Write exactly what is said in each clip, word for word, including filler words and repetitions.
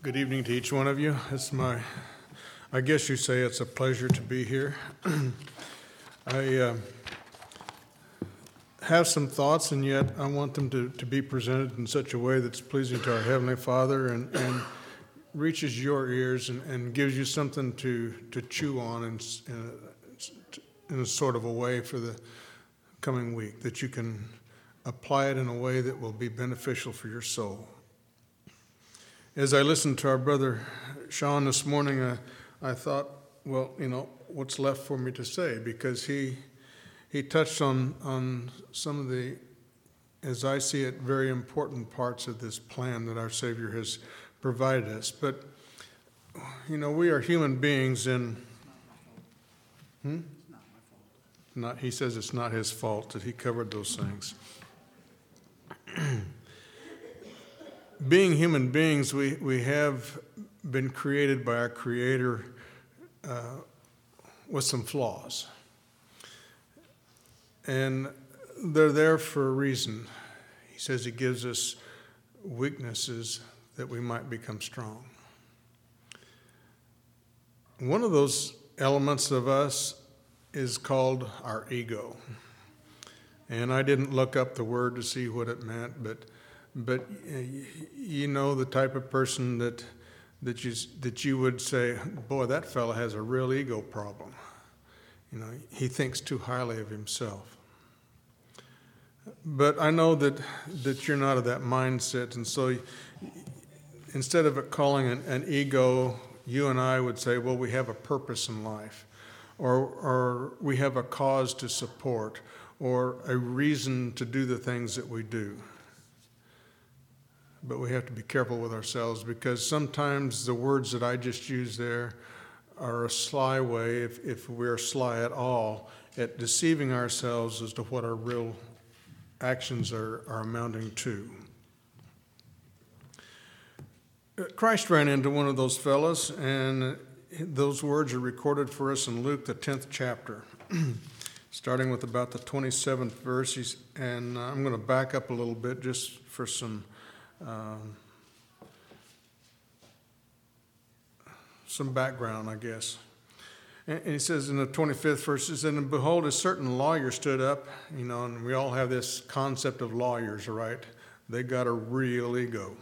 Good evening to each one of you. It's my, I guess you say it's a pleasure to be here. I uh, have some thoughts, and yet I want them to, to be presented in such a way that's pleasing to our Heavenly Father and, and reaches your ears and, and gives you something to, to chew on in, in, a, in a sort of a way for the coming week, that you can apply it in a way that will be beneficial for your soul. As I listened to our brother Sean this morning, uh, I thought, well, you know, what's left for me to say? Because he he touched on, on some of the, as I see it, very important parts of this plan that our Savior has provided us. But, you know, we are human beings, and hmm? Not, he says it's not his fault that he covered those things. Being human beings, we, we have been created by our Creator uh, with some flaws. And they're there for a reason. He says he gives us weaknesses that we might become strong. One of those elements of us is called our ego. And I didn't look up the word to see what it meant, but But you know the type of person that that you that you would say, boy, that fellow has a real ego problem. You know, he thinks too highly of himself. But I know that that you're not of that mindset, and so instead of it calling an, an ego, you and I would say, well, we have a purpose in life, or or we have a cause to support, or a reason to do the things that we do. But we have to be careful with ourselves, because sometimes the words that I just used there are a sly way, if, if we're sly at all, at deceiving ourselves as to what our real actions are, are amounting to. Christ ran into one of those fellows, and those words are recorded for us in Luke, the tenth chapter, starting with about the twenty-seventh verse. And I'm going to back up a little bit just for some Um, some background, I guess. And, and he says in the twenty-fifth verse, he said, and behold, a certain lawyer stood up, you know, and we all have this concept of lawyers, right? They got a real ego.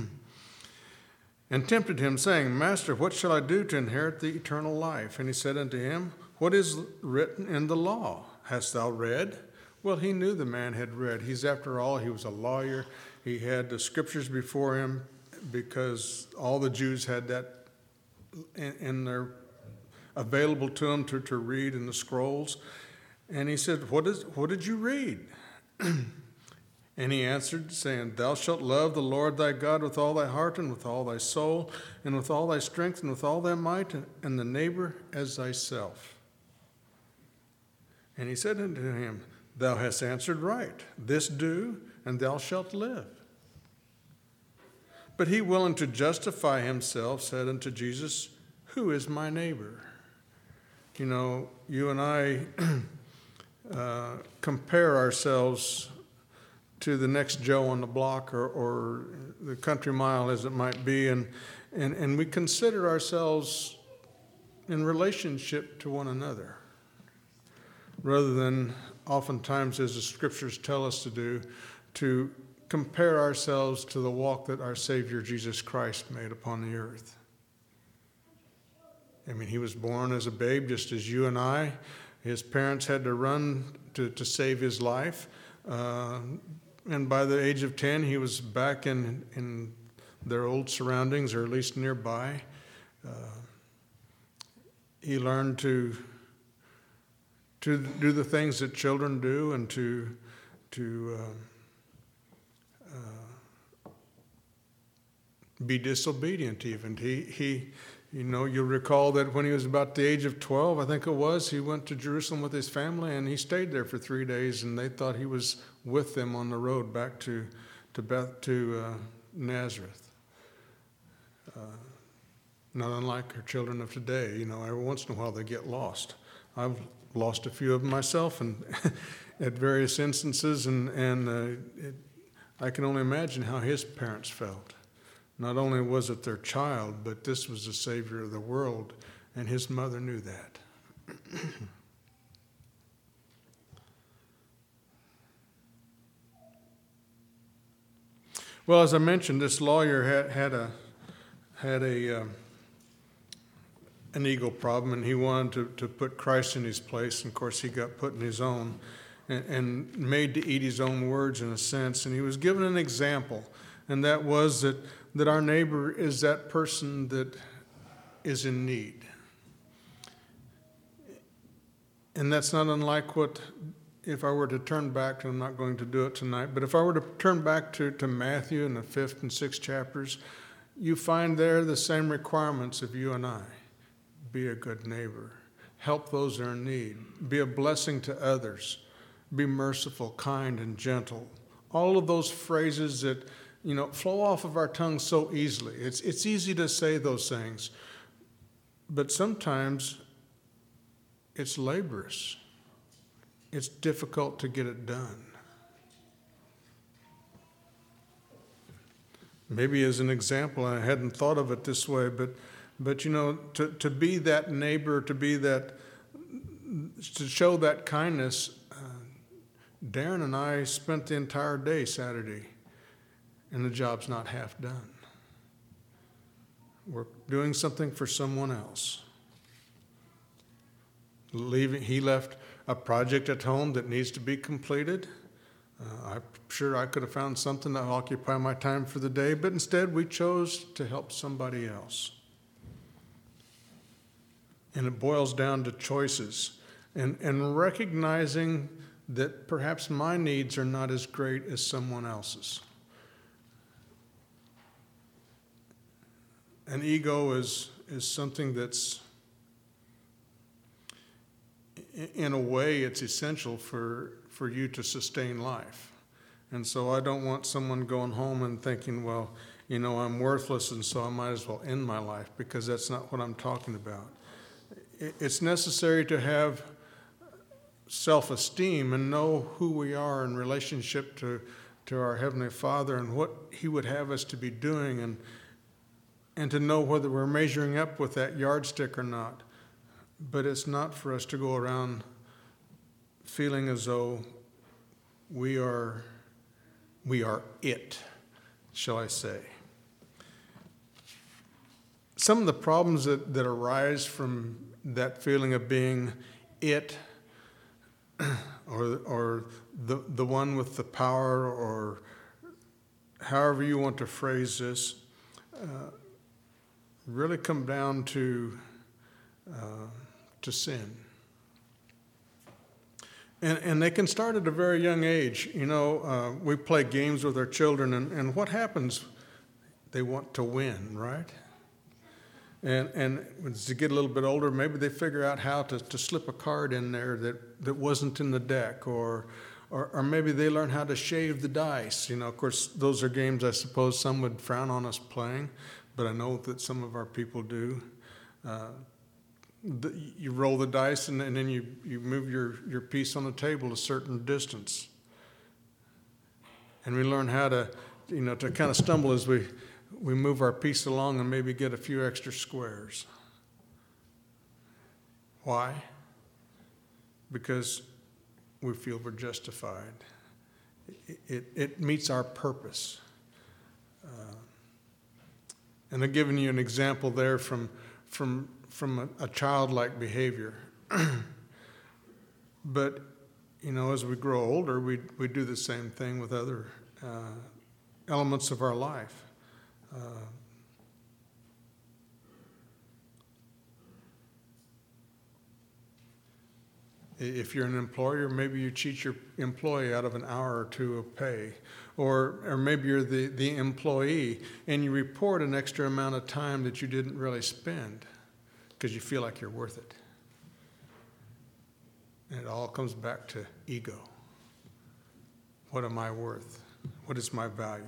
And tempted him, saying, Master, what shall I do to inherit the eternal life? And he said unto him, what is written in the law? Hast thou read? Well, he knew the man had read. He's, after all, he was a lawyer. He had the scriptures before him, because all the Jews had that in, in their available to them to, to read in the scrolls. And he said, what is what did you read? And he answered, saying, Thou shalt love the Lord thy God with all thy heart, and with all thy soul, and with all thy strength, and with all thy might, and the neighbor as thyself. And he said unto him, Thou hast answered right. This do, and thou shalt live. But he, willing to justify himself, said unto Jesus, Who is my neighbor? You know, you and I uh, compare ourselves to the next Joe on the block, or, or the country mile, as it might be, and, and, and we consider ourselves in relationship to one another, rather than oftentimes, as the scriptures tell us to do, to compare ourselves to the walk that our Savior Jesus Christ made upon the earth. I mean, he was born as a babe, just as you and I. His parents had to run to, to save his life. Uh, and by the age of ten, he was back in, in their old surroundings, or at least nearby. Uh, he learned to to do the things that children do, and to to uh, uh, be disobedient even. He, he, you know, you'll recall that when he was about the age of twelve, I think it was, he went to Jerusalem with his family, and he stayed there for three days, and they thought he was with them on the road back to to Beth, to uh, Nazareth. Uh, not unlike our children of today. You know, every once in a while they get lost. I've lost a few of them myself, and at various instances, and, and uh, it, I can only imagine how his parents felt. Not only was it their child, but this was the Savior of the world, and his mother knew that. Well, as I mentioned, this lawyer had, had a had a um, an ego problem, and he wanted to, to put Christ in his place. And of course, he got put in his own, and, and made to eat his own words in a sense. And he was given an example, and that was that that our neighbor is that person that is in need. And that's not unlike what, if I were to turn back, and I'm not going to do it tonight, but if I were to turn back to, to Matthew in the fifth and sixth chapters, you find there the same requirements of you and I. Be a good neighbor. Help those that are in need. Be a blessing to others. Be merciful, kind, and gentle. All of those phrases that, you know, flow off of our tongues so easily. It's, it's easy to say those things, but sometimes it's laborious. It's difficult to get it done. Maybe as an example, I hadn't thought of it this way, but but you know, to, to be that neighbor, to be that, to show that kindness, uh, Darren and I spent the entire day Saturday, and the job's not half done. We're doing something for someone else. Leaving, he left a project at home that needs to be completed. Uh, I'm sure I could have found something to occupy my time for the day, but instead we chose to help somebody else. And it boils down to choices and, and recognizing that perhaps my needs are not as great as someone else's. An ego is, is something that's, in a way, it's essential for, for you to sustain life. And so I don't want someone going home and thinking, well, you know, I'm worthless, and so I might as well end my life, because that's not what I'm talking about. It's necessary to have self-esteem and know who we are in relationship to, to our Heavenly Father and what He would have us to be doing, and and to know whether we're measuring up with that yardstick or not. But it's not for us to go around feeling as though we are, we are it, shall I say. Some of the problems that, that arise from that feeling of being it, or, or the, the one with the power, or however you want to phrase this, uh, really come down to uh, to sin. And, and they can start at a very young age. You know, uh, we play games with our children, and, and what happens? They want to win, right? And and as they get a little bit older, maybe they figure out how to, to slip a card in there that, that wasn't in the deck, or, or or maybe they learn how to shave the dice. You know, of course, those are games I suppose some would frown on us playing, but I know that some of our people do. Uh, the, you roll the dice, and, and then you, you move your, your piece on the table a certain distance. And we learn how to, you know, to kind of stumble as we, we move our piece along and maybe get a few extra squares. Why? Because we feel we're justified. It, it, it meets our purpose. Uh, And I've given you an example there from from from a, a childlike behavior. But, you know, as we grow older, we we do the same thing with other uh, elements of our life. Uh, if you're an employer, maybe you cheat your employee out of an hour or two of pay. Or, or maybe you're the, the employee and you report an extra amount of time that you didn't really spend because you feel like you're worth it. And it all comes back to ego. What am I worth? What is my value?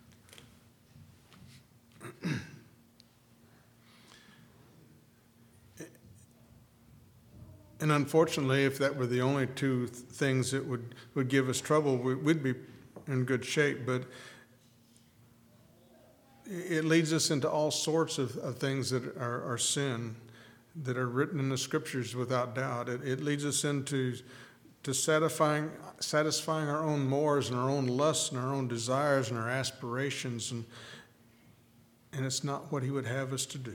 And unfortunately, if that were the only two th- things that would, would give us trouble, we, we'd be in good shape. But it leads us into all sorts of, of things that are, are sin, that are written in the scriptures without doubt. It, it leads us into to satisfying, satisfying our own mores and our own lusts and our own desires and our aspirations, and, and it's not what he would have us to do.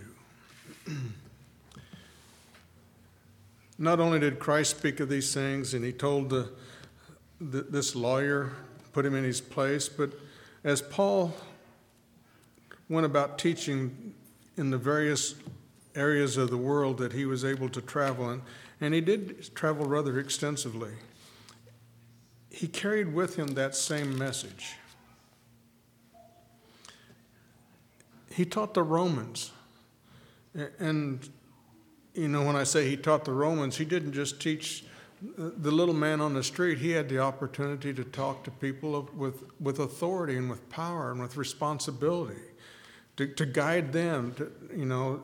Not only did Christ speak of these things, and he told the, the, this lawyer, put him in his place, but as Paul went about teaching in the various areas of the world that he was able to travel in, and he did travel rather extensively, he carried with him that same message. He taught the Romans, and you know, when I say he taught the Romans, he didn't just teach the little man on the street. He had the opportunity to talk to people with, with authority and with power and with responsibility, to, to guide them. To, you know,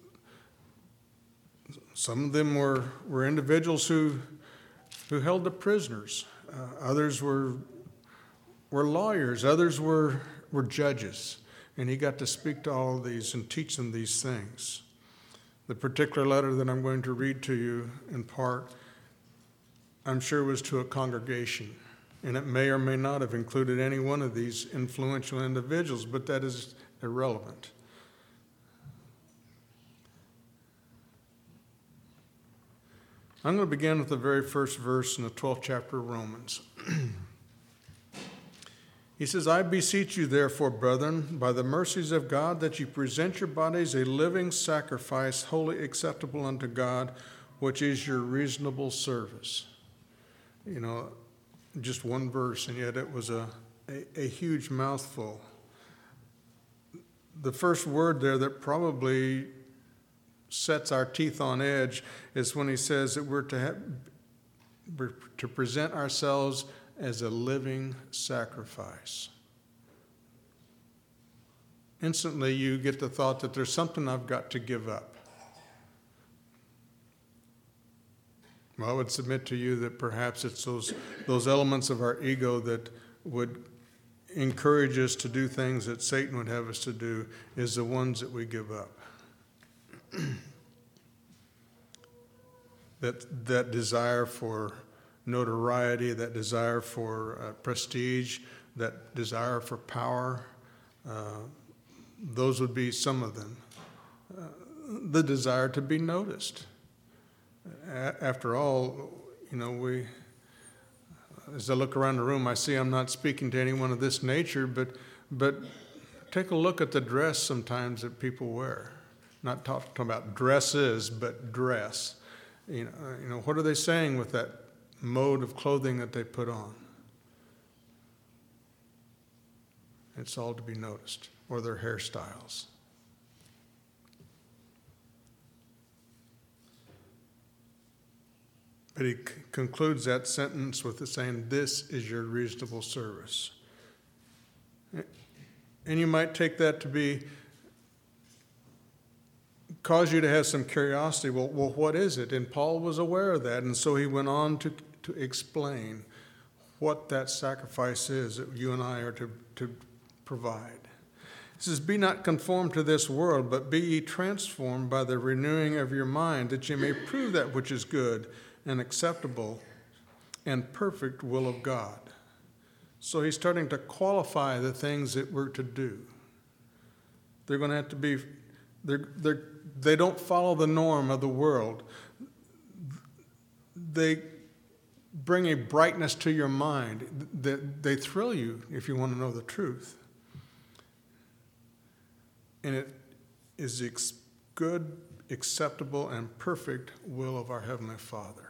some of them were, were individuals who, who held the prisoners. Uh, others were, were lawyers. Others were, were judges. And he got to speak to all of these and teach them these things. The particular letter that I'm going to read to you in part, I'm sure was to a congregation, and it may or may not have included any one of these influential individuals, but that is irrelevant. I'm going to begin with the very first verse in the twelfth chapter of Romans. He says, I beseech you, therefore, brethren, by the mercies of God, that you present your bodies a living sacrifice, wholly acceptable unto God, which is your reasonable service. You know, just one verse, and yet it was a, a, a huge mouthful. The first word there that probably sets our teeth on edge is when he says that we're to have, we're to present ourselves as a living sacrifice. Instantly, you get the thought that there's something I've got to give up. Well, I would submit to you that perhaps it's those, those elements of our ego that would encourage us to do things that Satan would have us to do is the ones that we give up. that, that desire for notoriety, that desire for uh, prestige, that desire for power, uh, those would be some of them. Uh, the desire to be noticed. A- after all, you know, we, as I look around the room, I see I'm not speaking to anyone of this nature, but but take a look at the dress sometimes that people wear. Not talk, talking about dresses, but dress. You know, you know, what are they saying with that mode of clothing that they put on? It's all to be noticed, or their hairstyles. But he c- concludes that sentence with the saying, this is your reasonable service. And you might take that to be, cause you to have some curiosity. Well, well, what is it? And Paul was aware of that, and so he went on to to explain what that sacrifice is that you and I are to, to provide. He says, be not conformed to this world, but be ye transformed by the renewing of your mind, that ye may prove that which is good and acceptable and perfect will of God. So he's starting to qualify the things that we're to do. They're going to have to be, they're, they're, they don't follow the norm of the world. They bring a brightness to your mind. They, they thrill you if you want to know the truth. And it is the ex- good, acceptable, and perfect will of our Heavenly Father.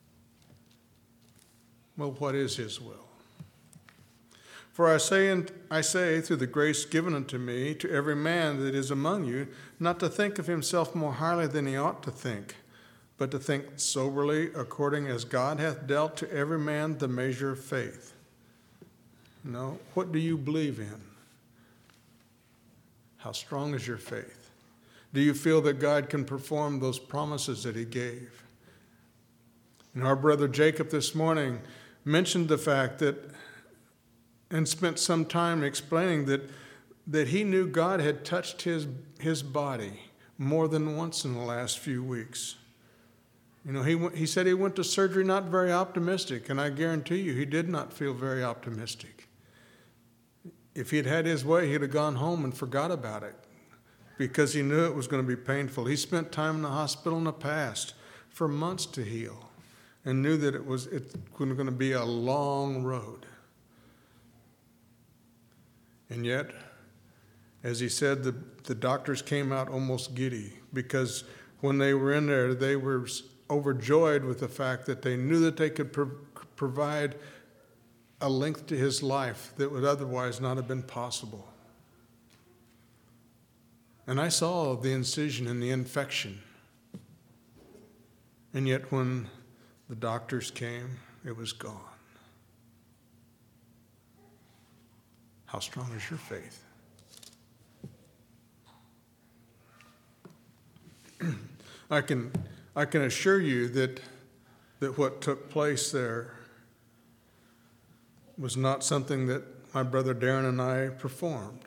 Well, what is His will? For I say, and I say, through the grace given unto me, to every man that is among you, not to think of himself more highly than he ought to think, but to think soberly, according as God hath dealt to every man the measure of faith. You know, what do you believe in? How strong is your faith? Do you feel that God can perform those promises that He gave? And our brother Jacob this morning mentioned the fact that, and spent some time explaining that that he knew God had touched his, his body more than once in the last few weeks. You know, he, went, he said he went to surgery not very optimistic, and I guarantee you he did not feel very optimistic. If he'd had his way, he'd have gone home and forgot about it because he knew it was going to be painful. He spent time in the hospital in the past for months to heal and knew that it was it's going to be a long road. And yet, as he said, the, the doctors came out almost giddy because when they were in there, they were overjoyed with the fact that they knew that they could pro- provide a length to his life that would otherwise not have been possible. And I saw the incision and the infection. And yet when the doctors came, it was gone. How strong is your faith? I can, I can assure you that, that what took place there was not something that my brother Darren and I performed.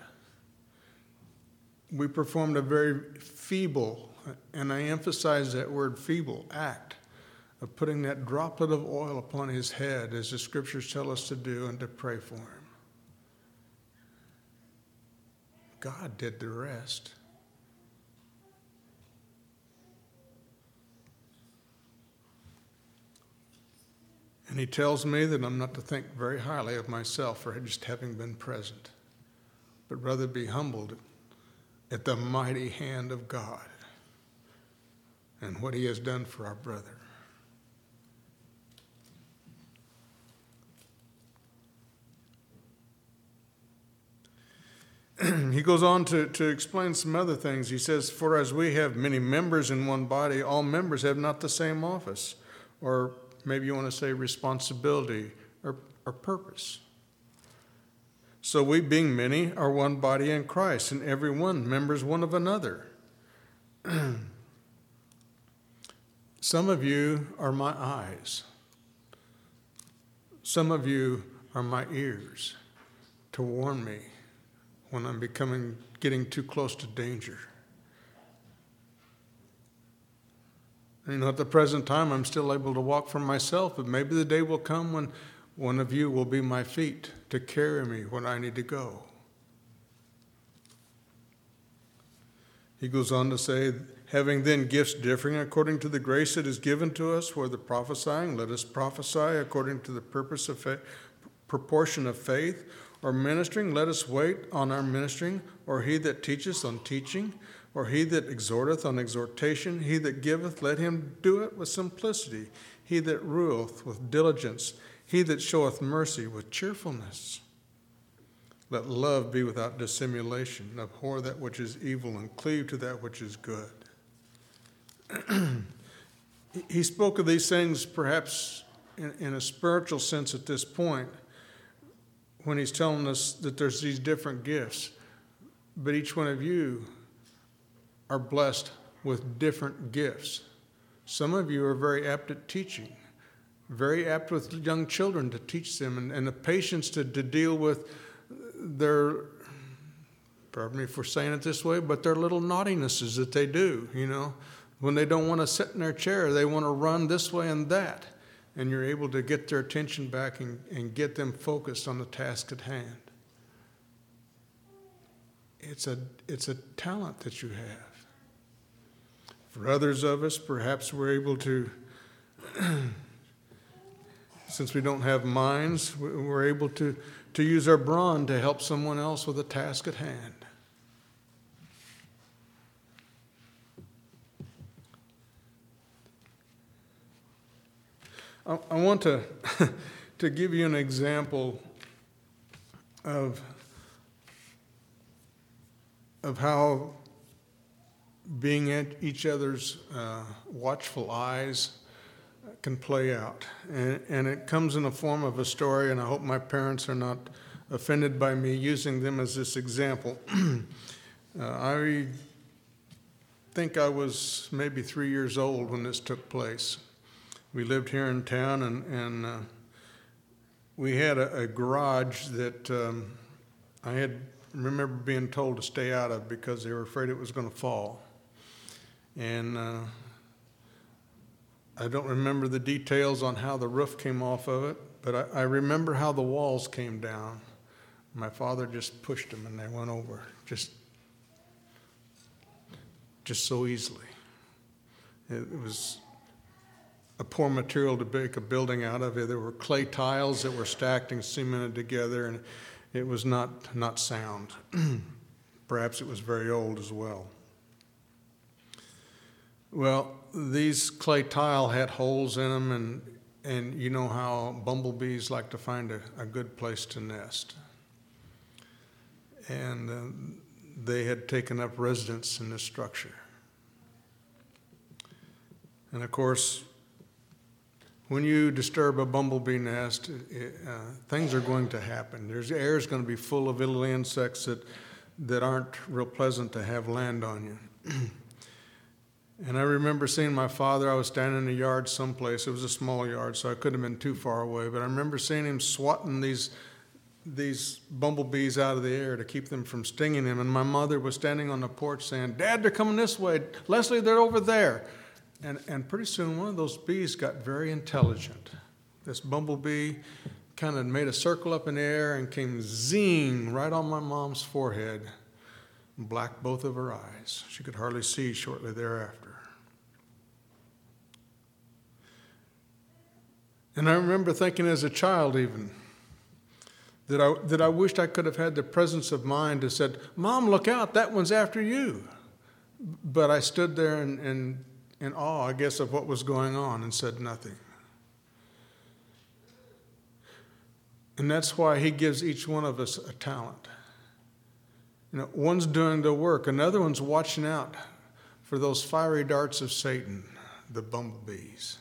We performed a very feeble, and I emphasize that word feeble, act of putting that droplet of oil upon his head as the scriptures tell us to do and to pray for him. God did the rest. And he tells me that I'm not to think very highly of myself for just having been present, but rather be humbled at the mighty hand of God and what he has done for our brother. He goes on to, to explain some other things. He says, for as we have many members in one body, all members have not the same office, or maybe you want to say responsibility or, or purpose. So we, being many, are one body in Christ, and every one members one of another. Some of you are my eyes. Some of you are my ears to warn me when I'm becoming, getting too close to danger. And, you know, at the present time, I'm still able to walk for myself, but maybe the day will come when one of you will be my feet to carry me when I need to go. He goes on to say, having then gifts differing according to the grace that is given to us, whether prophesying, let us prophesy according to the purpose of faith, proportion of faith, or ministering, let us wait on our ministering, or he that teacheth on teaching, or he that exhorteth on exhortation, he that giveth, let him do it with simplicity, he that ruleth with diligence, he that showeth mercy with cheerfulness. Let love be without dissimulation, abhor that which is evil, and cleave to that which is good. He spoke of these things perhaps in, in a spiritual sense at this point, when he's telling us that there's these different gifts, but each one of you are blessed with different gifts. Some of you are very apt at teaching, very apt with young children to teach them, and, and the patience to, to deal with their, pardon me for saying it this way, but their little naughtinesses that they do, you know. When they don't want to sit in their chair, they want to run this way and that. And you're able to get their attention back and, and get them focused on the task at hand. It's a, it's a talent that you have. For others of us, perhaps we're able to, since we don't have minds, we're able to, to use our brawn to help someone else with a task at hand. I want to, to give you an example of, of how being at each other's uh, watchful eyes can play out. And, and it comes in the form of a story, and I hope my parents are not offended by me using them as this example. uh, I think I was maybe three years old when this took place. We lived here in town, and, and uh, we had a, a garage that um, I had remember being told to stay out of because they were afraid it was going to fall. And uh, I don't remember the details on how the roof came off of it, but I, I remember how the walls came down. My father just pushed them and they went over, just, just so easily. It, it was a poor material to make a building out of. There were clay tiles that were stacked and cemented together, and it was not, not sound. Perhaps it was very old as well. Well, these clay tile had holes in them, and, and you know how bumblebees like to find a, a good place to nest. And uh, they had taken up residence in this structure. And of course, when you disturb a bumblebee nest, it, uh, things are going to happen. There's air is going to be full of little insects that, that aren't real pleasant to have land on you. And I remember seeing my father. I was standing in a yard someplace. It was a small yard, so I couldn't have been too far away. But I remember seeing him swatting these these bumblebees out of the air to keep them from stinging him. And my mother was standing on the porch saying, "Dad, they're coming this way. Leslie, they're over there." And, and pretty soon one of those bees got very intelligent. This bumblebee kind of made a circle up in the air and came zing right on my mom's forehead and blacked both of her eyes. She could hardly see shortly thereafter. And I remember thinking as a child even, that I, that I wished I could have had the presence of mind to said, "Mom, look out, that one's after you." But I stood there in, in, in awe, I guess, of what was going on and said nothing. And that's why he gives each one of us a talent. You know, one's doing the work, another one's watching out for those fiery darts of Satan, the bumblebees.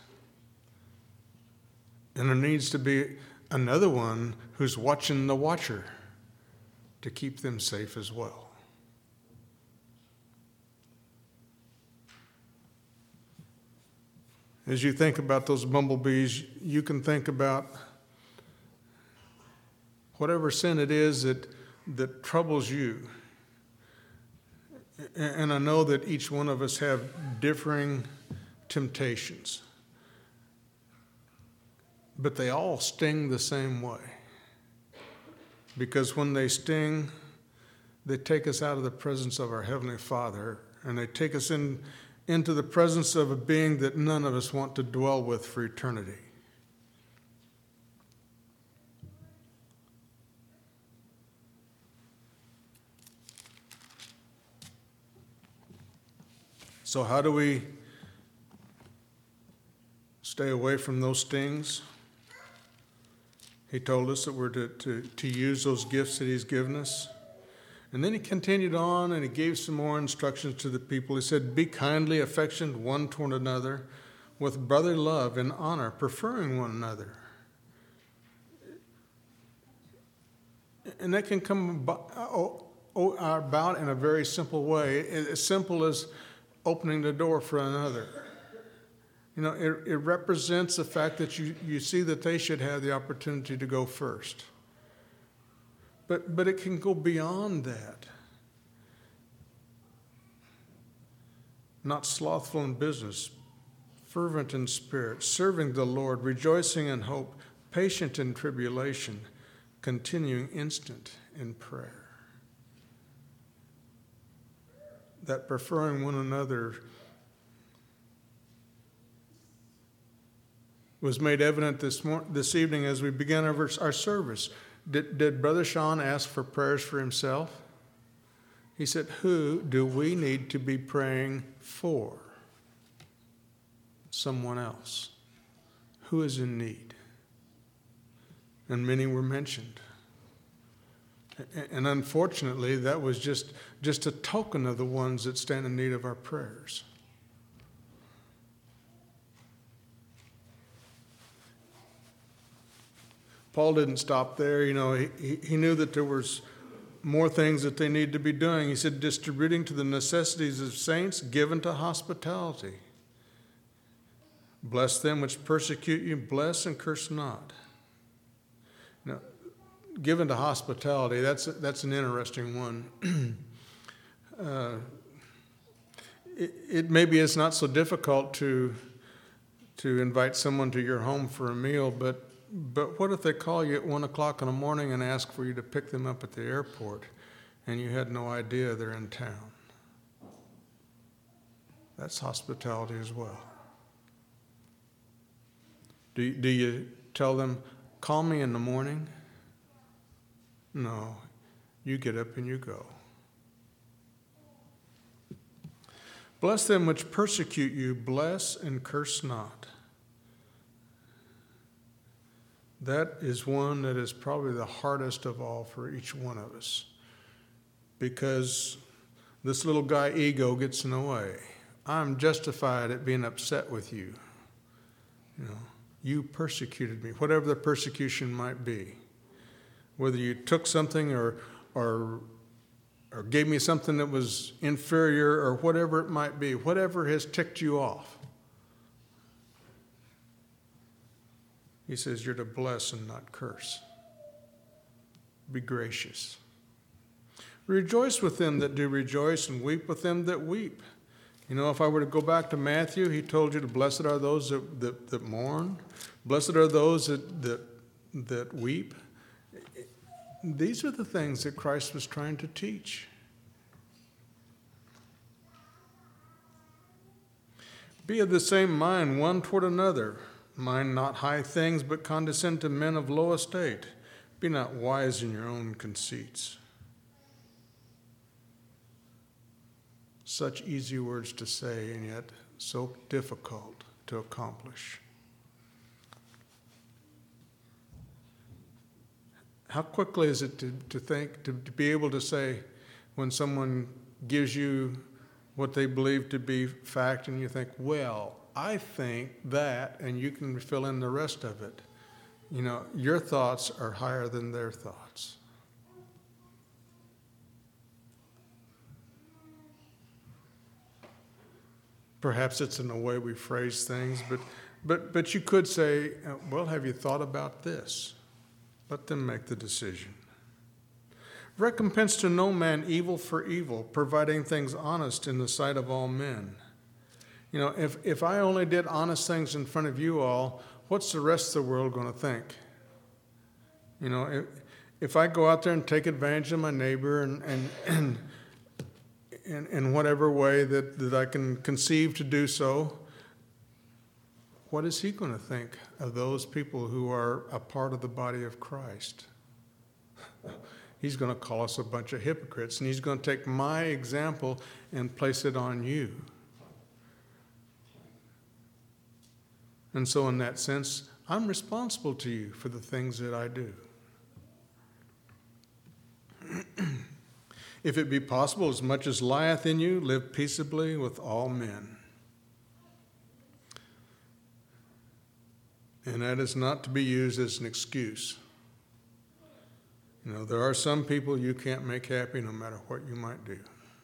And there needs to be another one who's watching the watcher to keep them safe as well. As you think about those bumblebees, you can think about whatever sin it is that, that troubles you. And I know that each one of us have differing temptations, but they all sting the same way. Because when they sting, they take us out of the presence of our Heavenly Father, and they take us in, into the presence of a being that none of us want to dwell with for eternity. So how do we stay away from those stings? He told us that we're to, to, to use those gifts that he's given us. And then he continued on and he gave some more instructions to the people. He said, "Be kindly affectionate one toward another with brotherly love and honor, preferring one another." And that can come about in a very simple way, as simple as opening the door for another. You know, it, it represents the fact that you, you see that they should have the opportunity to go first. But, but it can go beyond that. Not slothful in business, fervent in spirit, serving the Lord, rejoicing in hope, patient in tribulation, continuing instant in prayer. That preferring one another was made evident this mor- this evening as we began our, verse, our service. Did, did Brother Sean ask for prayers for himself? He said, "Who do we need to be praying for?" Someone else. Who is in need? And many were mentioned. And unfortunately, that was just, just a token of the ones that stand in need of our prayers. Paul didn't stop there. You know, he, he knew that there was more things that they need to be doing. He said, distributing to the necessities of saints, given to hospitality. Bless them which persecute you, bless and curse not. Now, given to hospitality, that's, that's an interesting one. uh, it, it maybe it's not so difficult to, to invite someone to your home for a meal, but, but what if they call you at one o'clock in the morning and ask for you to pick them up at the airport, and you had no idea they're in town? That's hospitality as well. Do you, do you tell them, call me in the morning? No, you get up and you go. Bless them which persecute you, bless and curse not. That is one that is probably the hardest of all for each one of us, because this little guy ego gets in the way. I'm justified at being upset with you. You know, you persecuted me, whatever the persecution might be. Whether you took something or, or, or gave me something that was inferior or whatever it might be, whatever has ticked you off. He says you're to bless and not curse. Be gracious. Rejoice with them that do rejoice and weep with them that weep. You know, if I were to go back to Matthew, he told you to blessed are those that, that, that mourn. Blessed are those that, that, that weep. These are the things that Christ was trying to teach. Be of the same mind one toward another. Mind not high things, but condescend to men of low estate. Be not wise in your own conceits. Such easy words to say, and yet so difficult to accomplish. How quickly is it to, to think, to, to be able to say, when someone gives you what they believe to be fact, and you think, well, I think that, and you can fill in the rest of it. You know, your thoughts are higher than their thoughts. Perhaps it's in the way we phrase things, but, but, but you could say, well, have you thought about this? Let them make the decision. Recompense to no man evil for evil, providing things honest in the sight of all men. You know, if, if I only did honest things in front of you all, what's the rest of the world going to think? You know, if, if I go out there and take advantage of my neighbor and, and, and in, in whatever way that, that I can conceive to do so, what is he going to think of those people who are a part of the body of Christ? He's going to call us a bunch of hypocrites, and he's going to take my example and place it on you. And so in that sense, I'm responsible to you for the things that I do. If it be possible, as much as lieth in you, live peaceably with all men. And that is not to be used as an excuse. You know, there are some people you can't make happy no matter what you might do.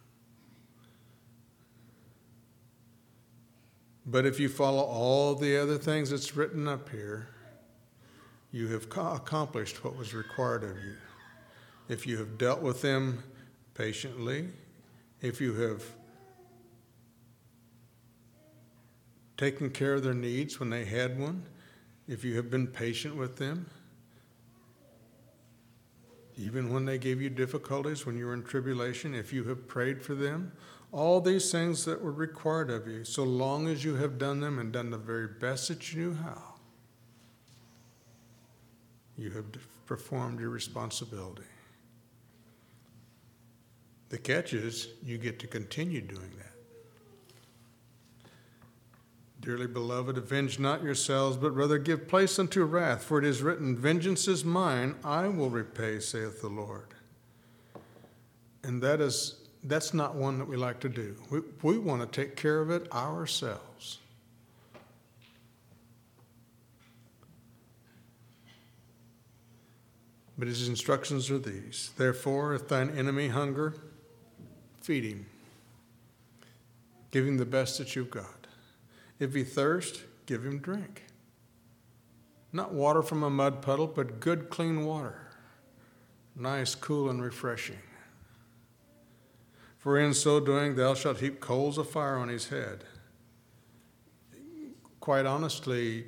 But if you follow all the other things that's written up here, you have accomplished what was required of you. If you have dealt with them patiently, if you have taken care of their needs when they had one, if you have been patient with them, even when they gave you difficulties, when you were in tribulation, if you have prayed for them, all these things that were required of you, so long as you have done them and done the very best that you knew how, you have performed your responsibility. The catch is, you get to continue doing that. Dearly beloved, avenge not yourselves, but rather give place unto wrath, for it is written, vengeance is mine, I will repay, saith the Lord. And that is, that's not one that we like to do. We, we want to take care of it ourselves. But his instructions are these. Therefore, if thine enemy hunger, feed him. Give him the best that you've got. If he thirst, give him drink. Not water from a mud puddle, but good, clean water. nice, cool, and refreshing. For in so doing thou shalt heap coals of fire on his head. Quite honestly,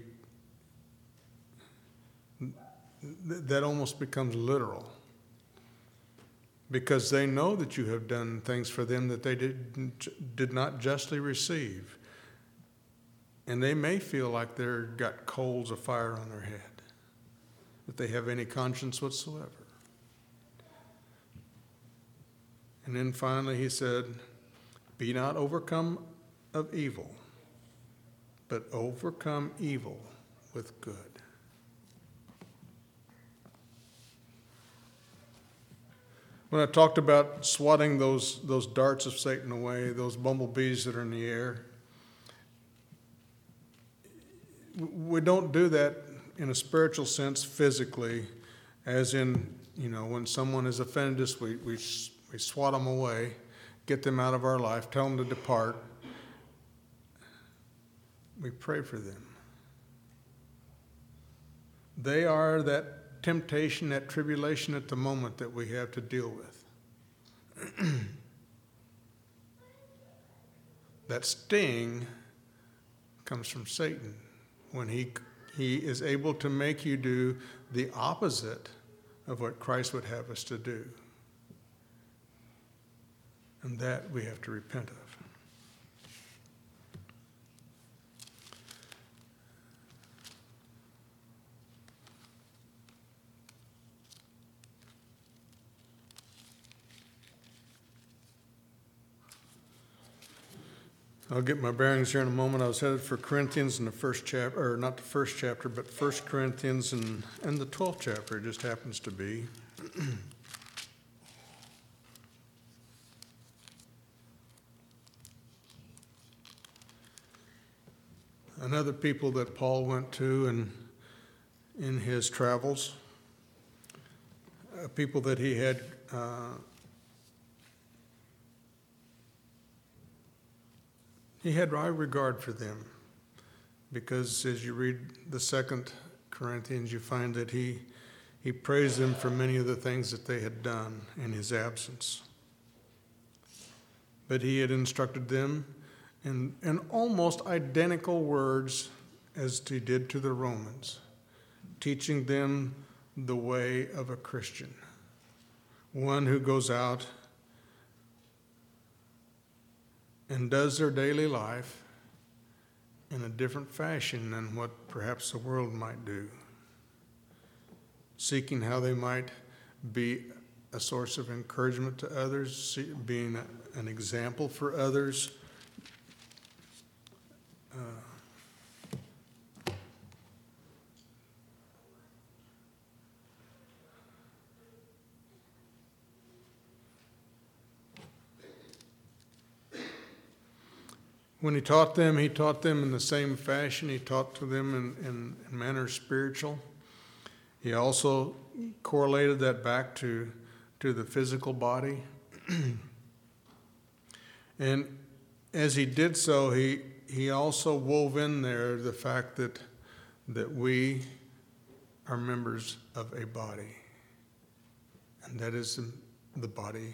th- that almost becomes literal. Because they know that you have done things for them that they did, did not justly receive. And they may feel like they've got coals of fire on their head, if they have any conscience whatsoever. And then finally he said, be not overcome of evil, but overcome evil with good. When I talked about swatting those, those darts of Satan away, those bumblebees that are in the air, we don't do that in a spiritual sense physically, as in, you know, when someone has offended us, we, we, we swat them away, get them out of our life, tell them to depart. We pray for them. They are that temptation, that tribulation at the moment that we have to deal with. That sting comes from Satan when he, he is able to make you do the opposite of what Christ would have us to do. And that we have to repent of. I'll get my bearings here in a moment. I was headed for Corinthians in the first chapter, or not the first chapter, but First Corinthians and, and the twelfth chapter. It just happens to be. Another people that Paul went to in, in his travels, uh, people that he had uh, He had high regard for them, because as you read the Second Corinthians, you find that he he praised them for many of the things that they had done in his absence. But he had instructed them in, in almost identical words as he did to the Romans, teaching them the way of a Christian, one who goes out and does their daily life in a different fashion than what perhaps the world might do, seeking how they might be a source of encouragement to others, being a, an example for others. Uh, When he taught them, he taught them in the same fashion. He taught to them in, in, in manner spiritual. He also correlated that back to, to the physical body. And as he did so, he, he also wove in there the fact that, that we are members of a body. And that is the, the body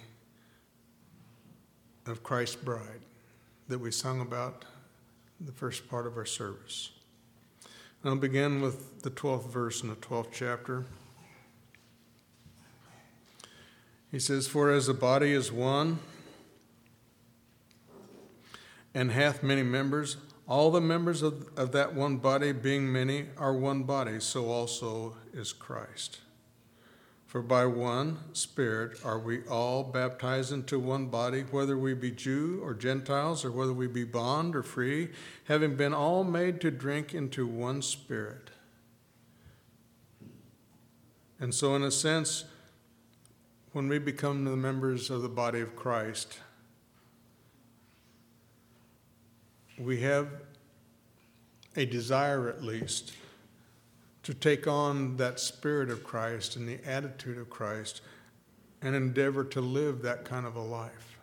of Christ's bride that we sung about the first part of our service. And I'll begin with the twelfth verse in the twelfth chapter. He says, for as the body is one, and hath many members, all the members of, of that one body, being many, are one body, so also is Christ. For by one Spirit are we all baptized into one body, whether we be Jew or Gentiles, or whether we be bond or free, having been all made to drink into one Spirit. And so in a sense, when we become the members of the body of Christ, we have a desire at least to take on that spirit of Christ and the attitude of Christ and endeavor to live that kind of a life.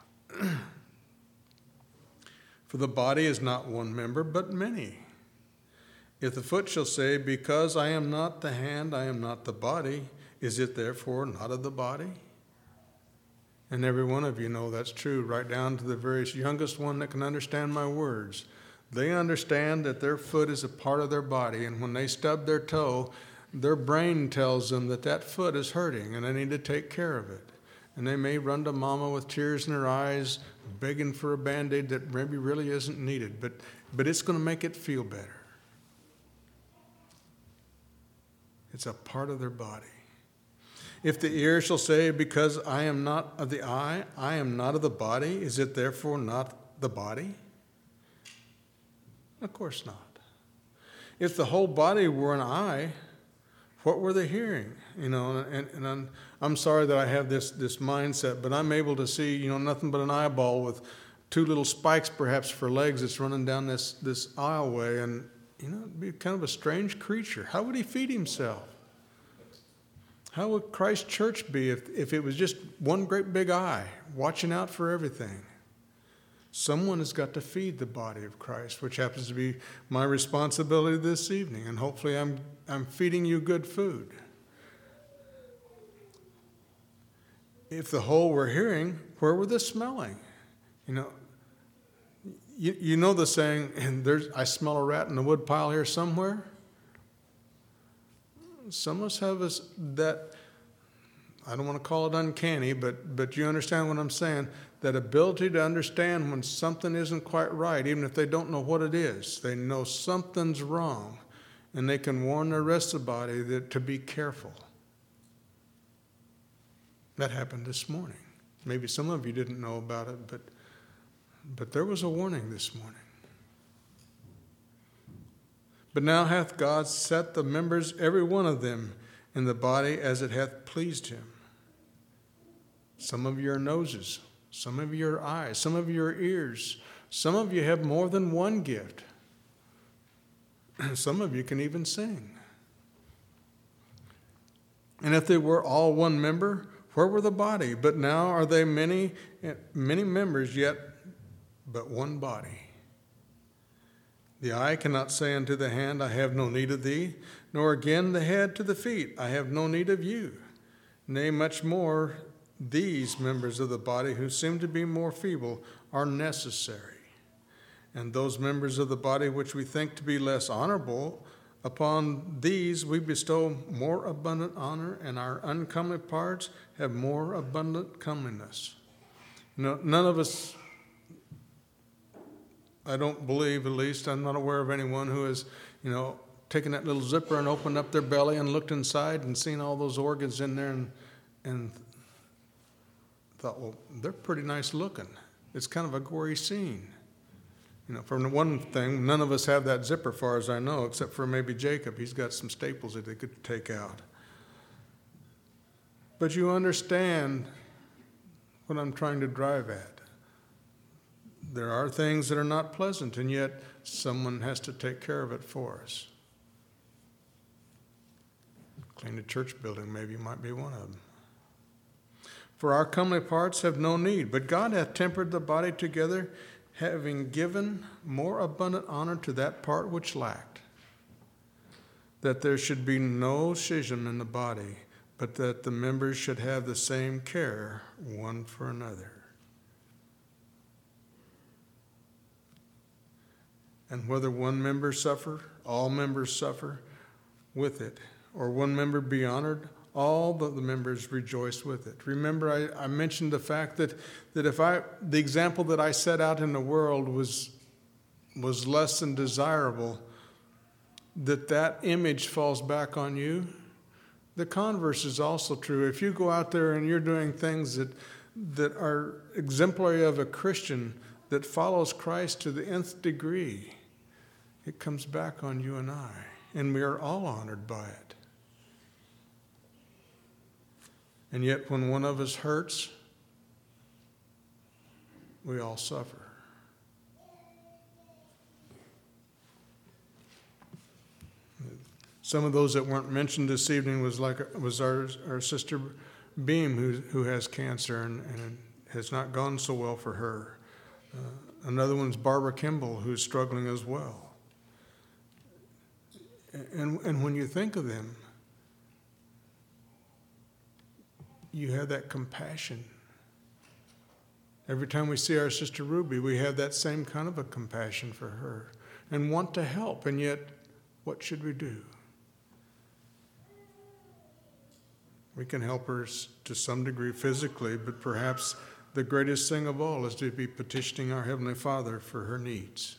For the body is not one member, but many. If the foot shall say, because I am not the hand, I am not the body, Is it therefore not of the body? And every one of you know that's true, right down to the very youngest one that can understand my words. They understand that their foot is a part of their body, and when they stub their toe, their brain tells them that that foot is hurting and they need to take care of it. And they may run to mama with tears in their eyes, begging for a Band-Aid that maybe really isn't needed, but, but it's going to make it feel better. It's a part of their body. If the ear shall say, because I am not of the eye, I am not of the body, is it therefore not the body? Of course not. If the whole body were an eye, what were they hearing? You know, and, and I'm, I'm sorry that I have this, this mindset, but I'm able to see, you know, nothing but an eyeball with two little spikes perhaps for legs that's running down this, this aisleway, and, you know, it'd be kind of a strange creature. How would he feed himself? How would Christ Church be if, if it was just one great big eye watching out for everything? Someone has got to feed the body of Christ, which happens to be my responsibility this evening, and hopefully I'm, I'm feeding you good food. If the whole were hearing, where were the smelling? You know, you, you know the saying, and there's, I smell a rat in the wood pile here somewhere. Some of us have us that, I don't want to call it uncanny, but, but you understand what I'm saying, that ability to understand when something isn't quite right, even if they don't know what it is. They know something's wrong, and they can warn the rest of the body that, to be careful. That happened this morning. Maybe some of you didn't know about it, but, but there was a warning this morning. But now hath God set the members, every one of them, in the body as it hath pleased him. Some of you are noses, some of you are eyes, some of you are ears. Some of you have more than one gift. Some of you can even sing. And if they were all one member, where were the body? But now are they many, many members, yet but one body. The eye cannot say unto the hand, I have no need of thee, nor again the head to the feet, I have no need of you. Nay, much more, these members of the body who seem to be more feeble are necessary. And those members of the body which we think to be less honorable, upon these we bestow more abundant honor, and our uncomely parts have more abundant comeliness. No, none of us, I don't believe, at least I'm not aware of anyone who has, you know, taken that little zipper and opened up their belly and looked inside and seen all those organs in there and, and thought, well, they're pretty nice looking. It's kind of a gory scene. You know, for one thing, none of us have that zipper, far as I know, except for maybe Jacob. He's got some staples that they could take out. But you understand what I'm trying to drive at. There are things that are not pleasant, and yet someone has to take care of it for us. Clean the church building, maybe might be one of them. For our comely parts have no need, but God hath tempered the body together, having given more abundant honor to that part which lacked, that there should be no schism in the body, but that the members should have the same care one for another. And whether one member suffer, all members suffer with it, or one member be honored, all the members rejoice with it. Remember, I, I mentioned the fact that, that if I, the example that I set out in the world was, was less than desirable, that that image falls back on you. The converse is also true. If you go out there and you're doing things that, that are exemplary of a Christian that follows Christ to the nth degree, it comes back on you and I, and we are all honored by it. And yet when one of us hurts, we all suffer. Some of those that weren't mentioned this evening was like was our, our sister Beam, who, who has cancer, and, and it has not gone so well for her. Uh, another one's Barbara Kimball, who's struggling as well. And, and when you think of them, you have that compassion. Every time we see our sister Ruby, we have that same kind of a compassion for her and want to help, and yet, what should we do? We can help her to some degree physically, but perhaps the greatest thing of all is to be petitioning our Heavenly Father for her needs.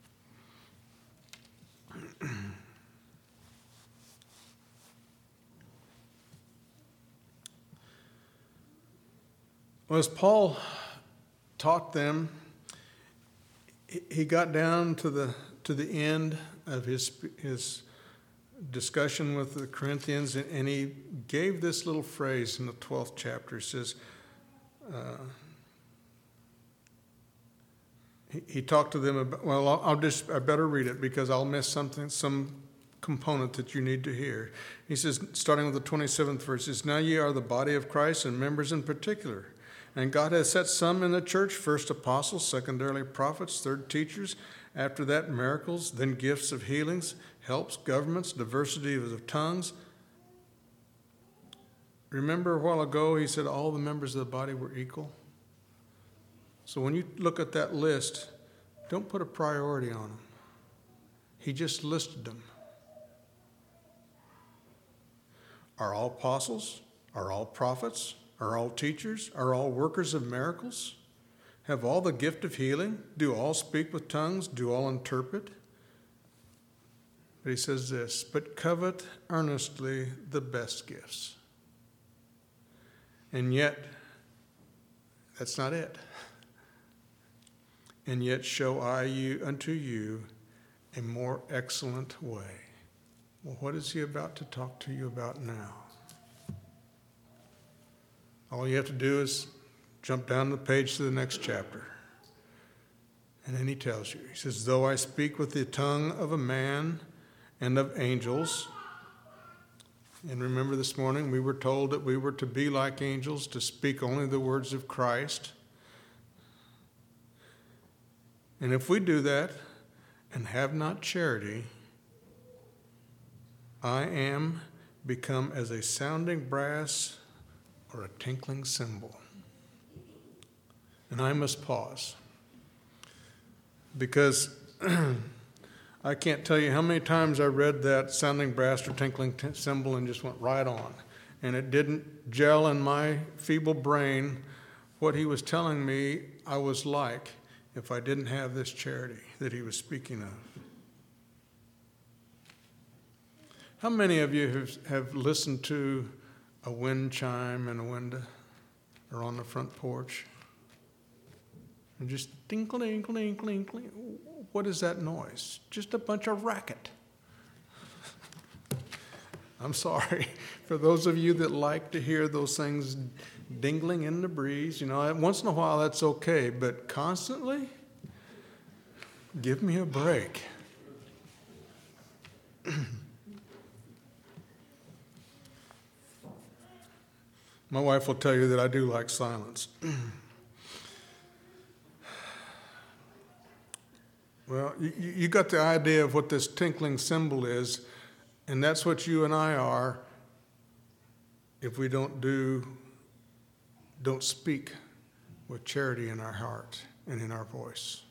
Well, as Paul taught them, he got down to the to the end of his his discussion with the Corinthians, and he gave this little phrase in the twelfth chapter. He says, uh, he, he talked to them about, well, I'll, I'll just, I better read it because I'll miss something, some component that you need to hear. He says, starting with the twenty-seventh verse, he says, now ye are the body of Christ and members in particular. And God has set some in the church, first apostles, secondarily prophets, third teachers, after that miracles, then gifts of healings, helps, governments, diversity of tongues. Remember a while ago he said all the members of the body were equal? So when you look at that list, don't put a priority on them. He just listed them. Are all apostles? Are all prophets? Are all teachers? Are all workers of miracles? Have all the gift of healing? Do all speak with tongues? Do all interpret? But he says this, but covet earnestly the best gifts. And yet, that's not it. And yet show I you unto you a more excellent way. Well, what is he about to talk to you about now? All you have to do is jump down the page to the next chapter. And then he tells you, he says, though I speak with the tongue of a man and of angels. And remember this morning, we were told that we were to be like angels, to speak only the words of Christ. And if we do that and have not charity, I am become as a sounding brass or a tinkling cymbal. And I must pause because I can't tell you how many times I read that sounding brass or tinkling t- cymbal and just went right on. And it didn't gel in my feeble brain what he was telling me I was like if I didn't have this charity that he was speaking of. How many of you have, have listened to a wind chime in a window or on the front porch? And just tinkling, tinkling, tinkling. What is that noise? Just a bunch of racket. I'm sorry for those of you that like to hear those things dingling in the breeze. You know, once in a while that's okay, but constantly, give me a break. My wife will tell you that I do like silence. Well, you, you got the idea of what this tinkling cymbal is, and that's what you and I are if we don't do, don't speak with charity in our heart and in our voice.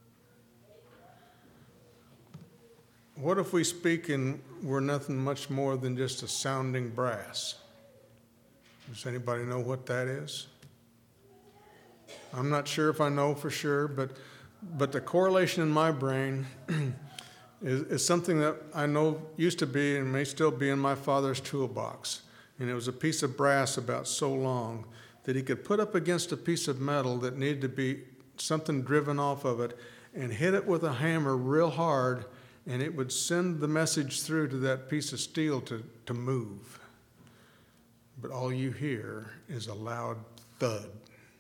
What if we speak and we're nothing much more than just a sounding brass? Does anybody know what that is? I'm not sure if I know for sure, but but the correlation in my brain is, is something that I know used to be and may still be in my father's toolbox. And it was a piece of brass about so long that he could put up against a piece of metal that needed to be something driven off of it and hit it with a hammer real hard, and it would send the message through to that piece of steel to, to move. But all you hear is a loud thud.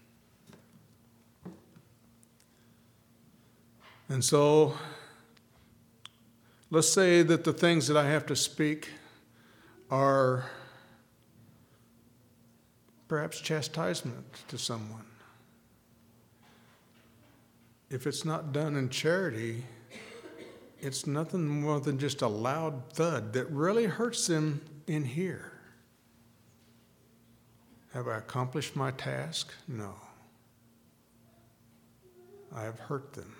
And so, let's say that the things that I have to speak are perhaps chastisement to someone. If it's not done in charity, it's nothing more than just a loud thud that really hurts them in here. Have I accomplished my task? No. I have hurt them.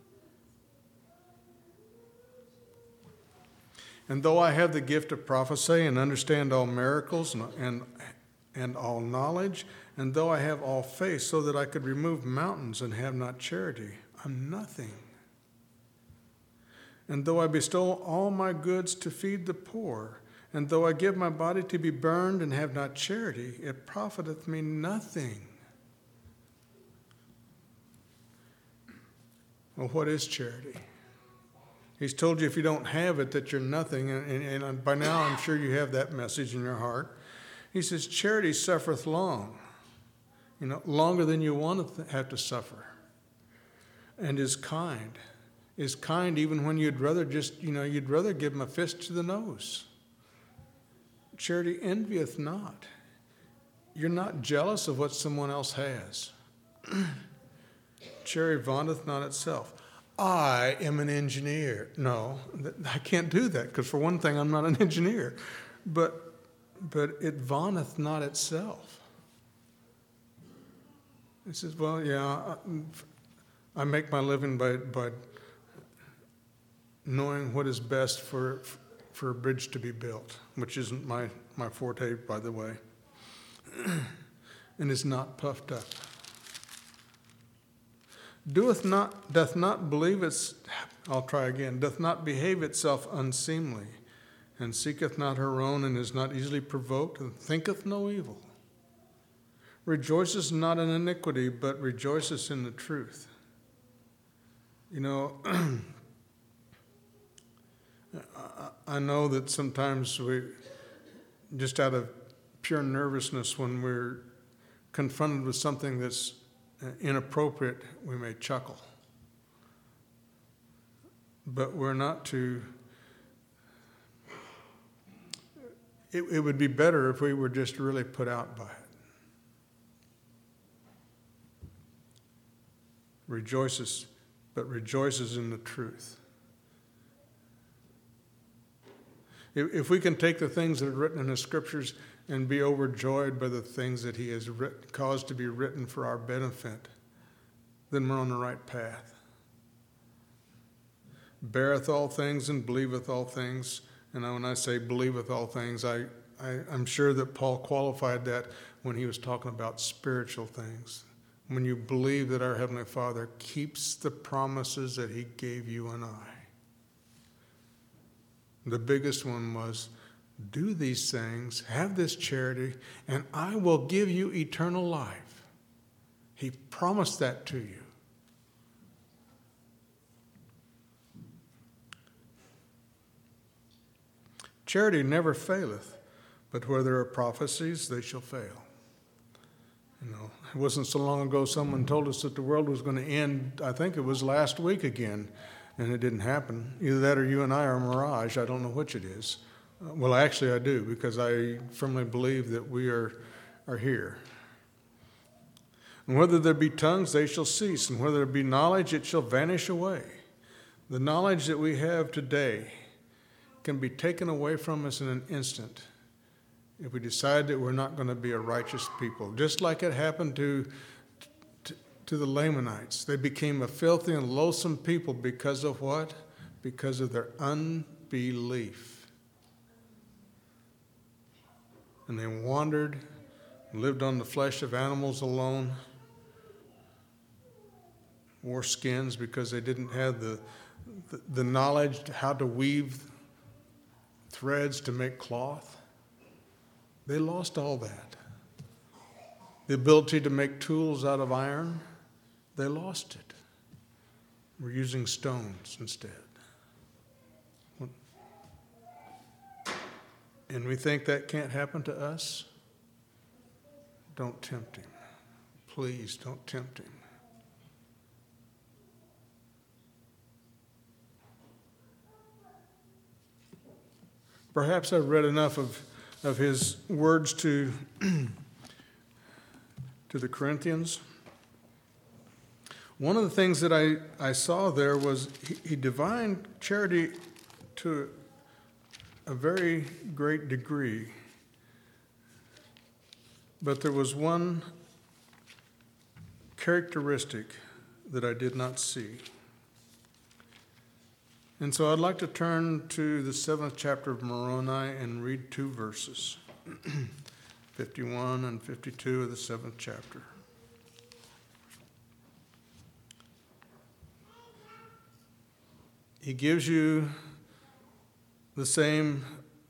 And though I have the gift of prophecy and understand all miracles and, and, and all knowledge, and though I have all faith so that I could remove mountains and have not charity, I'm nothing. And though I bestow all my goods to feed the poor, and though I give my body to be burned and have not charity, it profiteth me nothing. Well, what is charity? He's told you if you don't have it that you're nothing, and, and, and by now I'm sure you have that message in your heart. He says, charity suffereth long, you know, longer than you want to have to suffer, and is kind. Is kind even when you'd rather just, you know, you'd rather give him a fist to the nose. Charity envieth not. You're not jealous of what someone else has. Charity vaunteth not itself. I am an engineer. No, I can't do that because for one thing, I'm not an engineer. But, but it vaunteth not itself. It says, well, yeah, I, I make my living by, by knowing what is best for, for a bridge to be built, which isn't my, my forte, by the way, and is not puffed up. Doeth not, doth not believe its, I'll try again, doth not behave itself unseemly, and seeketh not her own, and is not easily provoked, and thinketh no evil. Rejoices not in iniquity, but rejoices in the truth. You know, I know that sometimes we, just out of pure nervousness, when we're confronted with something that's inappropriate, we may chuckle. But we're not to, it, it would be better if we were just really put out by it. Rejoices, but rejoices in the truth. If, if we can take the things that are written in the scriptures and be overjoyed by the things that he has writ- caused to be written for our benefit, then we're on the right path. Beareth all things and believeth all things. And when I say believeth all things, I, I, I'm sure that Paul qualified that when he was talking about spiritual things. When you believe that our Heavenly Father keeps the promises that he gave you and I. The biggest one was, do these things, have this charity, and I will give you eternal life. He promised that to you. Charity never faileth, but where there are prophecies, they shall fail. You know, it wasn't so long ago someone told us that the world was going to end, I think it was last week again, and it didn't happen. Either that or you and I are a mirage. I don't know which it is. Uh, well, actually I do, because I firmly believe that we are, are here. And whether there be tongues, they shall cease, and whether there be knowledge, it shall vanish away. The knowledge that we have today can be taken away from us in an instant if we decide that we're not going to be a righteous people. Just like it happened to, to, to the Lamanites. They became a filthy and loathsome people because of what? Because of their unbelief. And they wandered, lived on the flesh of animals alone, wore skins because they didn't have the, the, the knowledge how to weave threads to make cloth. They lost all that. The ability to make tools out of iron, they lost it. We're using stones instead. And we think that can't happen to us? Don't tempt him. Please don't tempt him. Perhaps I've read enough of, of his words to, to the Corinthians. One of the things that I, I saw there was he, he divined charity to a very great degree. But there was one characteristic that I did not see. And so I'd like to turn to the seventh chapter of Moroni and read two verses, fifty-one and fifty-two of the seventh chapter. He gives you the same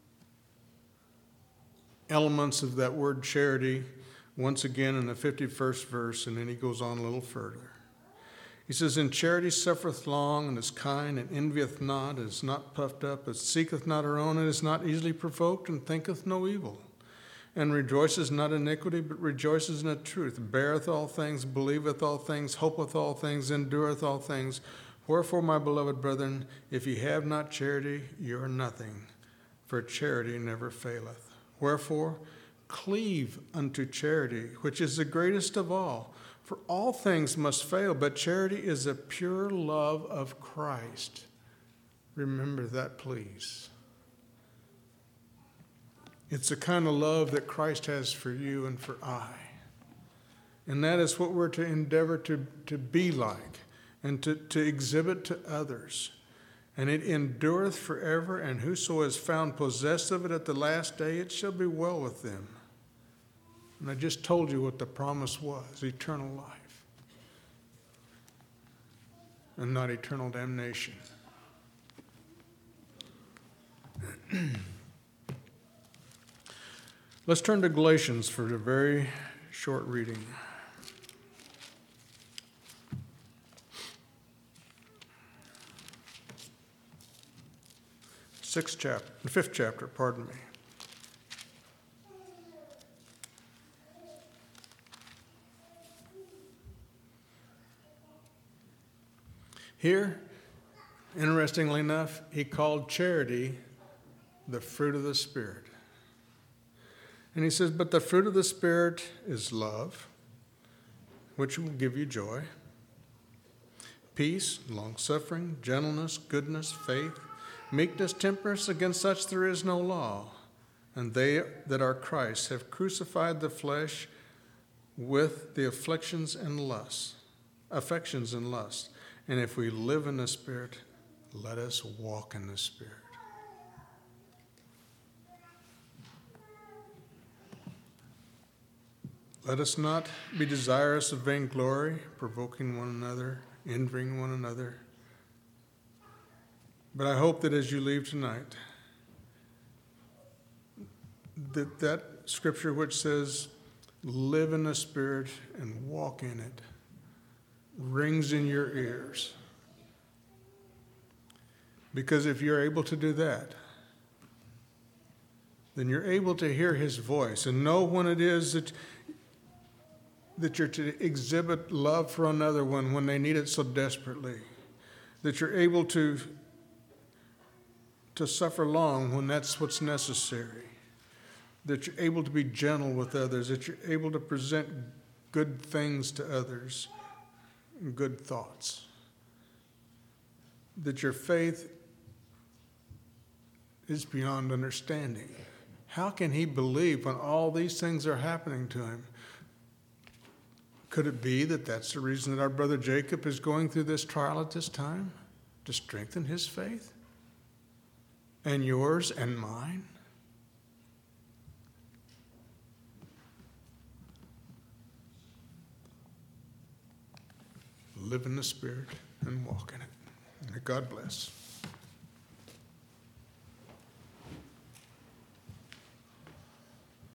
elements of that word charity once again in the fifty-first verse, and then he goes on a little further. He says, "And charity suffereth long, and is kind, and envieth not, is not puffed up, it seeketh not her own, and is not easily provoked, and thinketh no evil, and rejoices not in iniquity, but rejoices in the truth, beareth all things, believeth all things, hopeth all things, endureth all things. Wherefore, my beloved brethren, if ye have not charity, ye are nothing, for charity never faileth. Wherefore, cleave unto charity, which is the greatest of all. For all things must fail, but charity is a pure love of Christ." Remember that, please. It's the kind of love that Christ has for you and for I. And that is what we're to endeavor to, to be like and to, to exhibit to others. And it endureth forever, and whoso is found possessed of it at the last day, it shall be well with them. And I just told you what the promise was, eternal life, and not eternal damnation. Let's turn to Galatians for a very short reading. Sixth chapter, fifth chapter, pardon me. Here, interestingly enough, he called charity the fruit of the Spirit. And he says, "But the fruit of the Spirit is love, which will give you joy, peace, long-suffering, gentleness, goodness, faith, meekness, temperance. Against such there is no law. And they that are Christ have crucified the flesh with the afflictions and lusts, affections and lusts. And if we live in the Spirit, let us walk in the Spirit." Let us not be desirous of vainglory, provoking one another, envying one another. But I hope that as you leave tonight, that that scripture which says, "Live in the Spirit and walk in it," rings in your ears. Because if you're able to do that, then you're able to hear his voice and know when it is that, that you're to exhibit love for another one when they need it so desperately. That you're able to, to suffer long when that's what's necessary. That you're able to be gentle with others. That you're able to present good things to others. Good thoughts. That your faith is beyond understanding. How can he believe when all these things are happening to him? Could it be that that's the reason that our brother Jacob is going through this trial at this time? To strengthen his faith? And yours and mine? Live in the Spirit and walk in it. May God bless.